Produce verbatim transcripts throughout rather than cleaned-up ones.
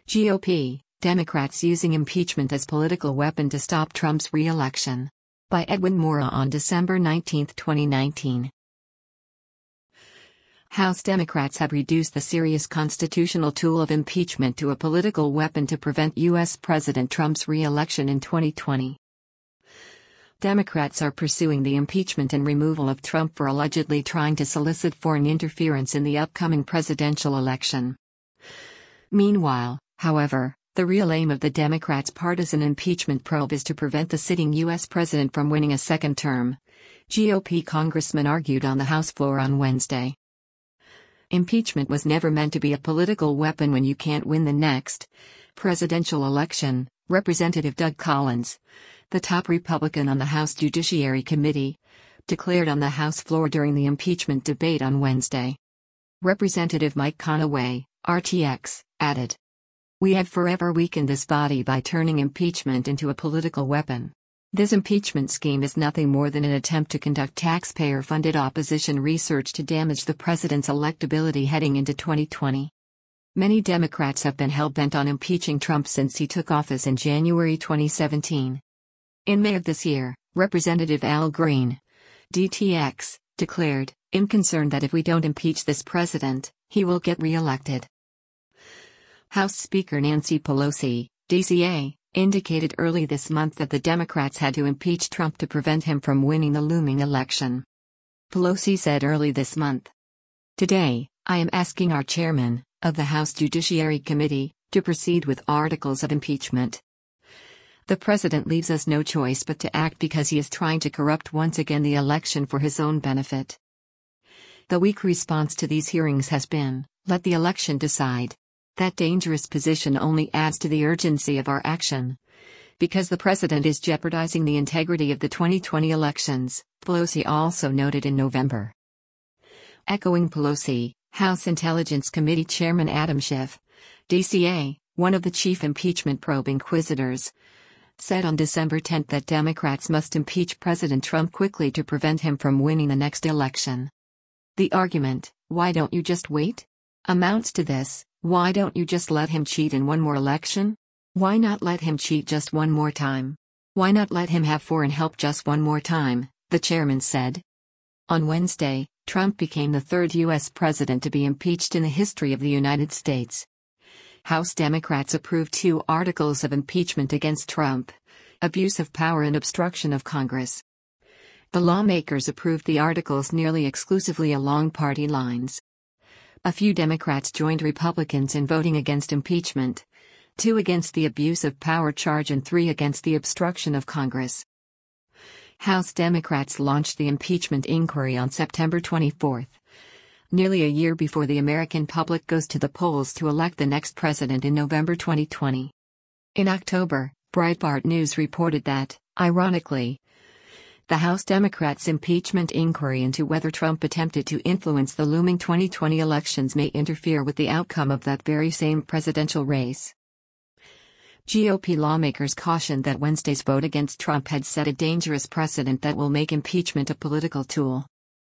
G O P, Democrats using impeachment as political weapon to stop Trump's re-election. By Edwin Mora on December nineteenth, twenty nineteen. House Democrats have reduced the serious constitutional tool of impeachment to a political weapon to prevent U S President Trump's re-election in twenty twenty. Democrats are pursuing the impeachment and removal of Trump for allegedly trying to solicit foreign interference in the upcoming presidential election. Meanwhile, however, the real aim of the Democrats' partisan impeachment probe is to prevent the sitting U S president from winning a second term, G O P congressman argued on the House floor on Wednesday. Impeachment was never meant to be a political weapon when you can't win the next presidential election, Representative Doug Collins, the top Republican on the House Judiciary Committee, declared on the House floor during the impeachment debate on Wednesday. Representative Mike Conaway, R T X, added, "We have forever weakened this body by turning impeachment into a political weapon. This impeachment scheme is nothing more than an attempt to conduct taxpayer-funded opposition research to damage the president's electability heading into twenty twenty. Many Democrats have been hell-bent on impeaching Trump since he took office in January twenty seventeen. In May of this year, Representative Al Green, D T X, declared, "I'm concerned that if we don't impeach this president, he will get re-elected." House Speaker Nancy Pelosi, D C A, indicated early this month that the Democrats had to impeach Trump to prevent him from winning the looming election. Pelosi said early this month, "Today, I am asking our chairman, of the House Judiciary Committee, to proceed with articles of impeachment. The president leaves us no choice but to act because he is trying to corrupt once again the election for his own benefit. The weak response to these hearings has been, let the election decide. That dangerous position only adds to the urgency of our action. Because the president is jeopardizing the integrity of the twenty twenty elections," Pelosi also noted in November. Echoing Pelosi, House Intelligence Committee Chairman Adam Schiff, D C A, one of the chief impeachment probe inquisitors, said on December tenth that Democrats must impeach President Trump quickly to prevent him from winning the next election. The argument, "Why don't you just wait?" amounts to this: why don't you just let him cheat in one more election? Why not let him cheat just one more time? Why not let him have foreign help just one more time, the chairman said. On Wednesday, Trump became the third U S president to be impeached in the history of the United States. House Democrats approved two articles of impeachment against Trump: abuse of power and obstruction of Congress. The lawmakers approved the articles nearly exclusively along party lines. A few Democrats joined Republicans in voting against impeachment, two against the abuse of power charge and three against the obstruction of Congress. House Democrats launched the impeachment inquiry on September twenty-fourth, nearly a year before the American public goes to the polls to elect the next president in November twenty twenty. In October, Breitbart News reported that, ironically, the House Democrats' impeachment inquiry into whether Trump attempted to influence the looming twenty twenty elections may interfere with the outcome of that very same presidential race. G O P lawmakers cautioned that Wednesday's vote against Trump had set a dangerous precedent that will make impeachment a political tool.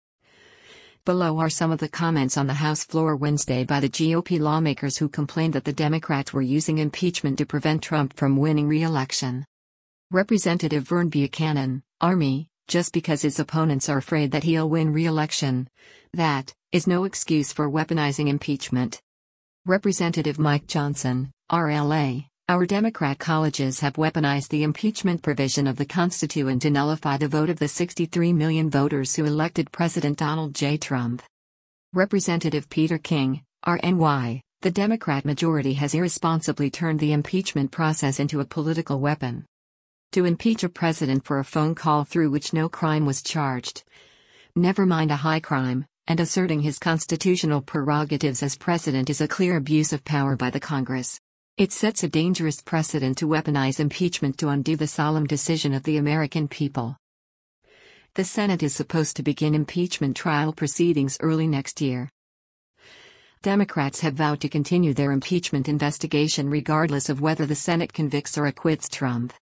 Below are some of the comments on the House floor Wednesday by the G O P lawmakers who complained that the Democrats were using impeachment to prevent Trump from winning re-election. Representative Vern Buchanan, Army, "Just because his opponents are afraid that he'll win re-election, that is no excuse for weaponizing impeachment." Representative Mike Johnson, R L A, "Our Democrat colleges have weaponized the impeachment provision of the Constitution to nullify the vote of the sixty-three million voters who elected President Donald J. Trump." Representative Peter King, R N Y, "The Democrat majority has irresponsibly turned the impeachment process into a political weapon. To impeach a president for a phone call through which no crime was charged, never mind a high crime, and asserting his constitutional prerogatives as president is a clear abuse of power by the Congress. It sets a dangerous precedent to weaponize impeachment to undo the solemn decision of the American people." The Senate is supposed to begin impeachment trial proceedings early next year. Democrats have vowed to continue their impeachment investigation regardless of whether the Senate convicts or acquits Trump.